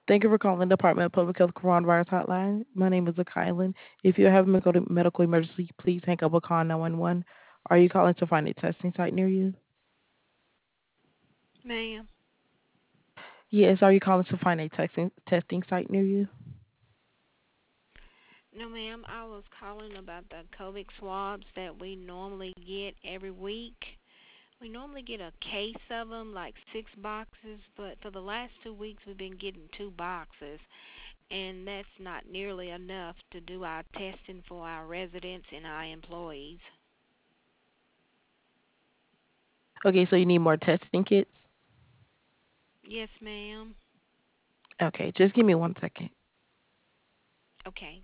Thank you for calling the Department of Public Health Coronavirus Hotline. My name is Kylan. If you have a medical emergency, please hang up or call 911. Are you calling to find a testing site near you? Ma'am. Yes, are you calling to find a testing site near you? No, ma'am. I was calling about the COVID swabs that we normally get every week. We normally get a case of them, like 6 boxes, but for the last 2 weeks we've been getting 2 boxes, and that's not nearly enough to do our testing for our residents and our employees. Okay, so you need more testing kits? Yes, ma'am. Okay, just give me 1 second. Okay.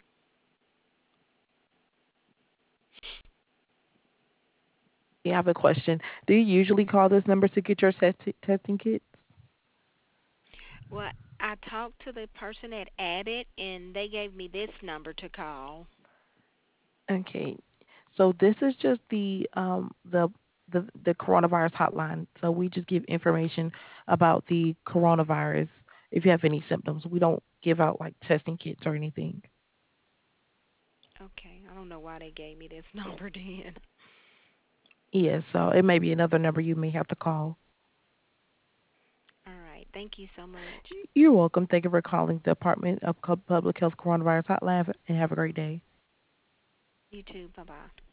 I have a question. Do you usually call this number to get your testing kits? Well, I talked to the person at Abbott, and they gave me this number to call. Okay, so this is just the coronavirus hotline. So we just give information about the coronavirus. If you have any symptoms, we don't give out like testing kits or anything. Okay. I don't know why they gave me this number then. Yes, so it may be another number you may have to call. All right. Thank you so much. You're welcome. Thank you for calling the Department of Public Health Coronavirus Hotline and have a great day. You too. Bye bye.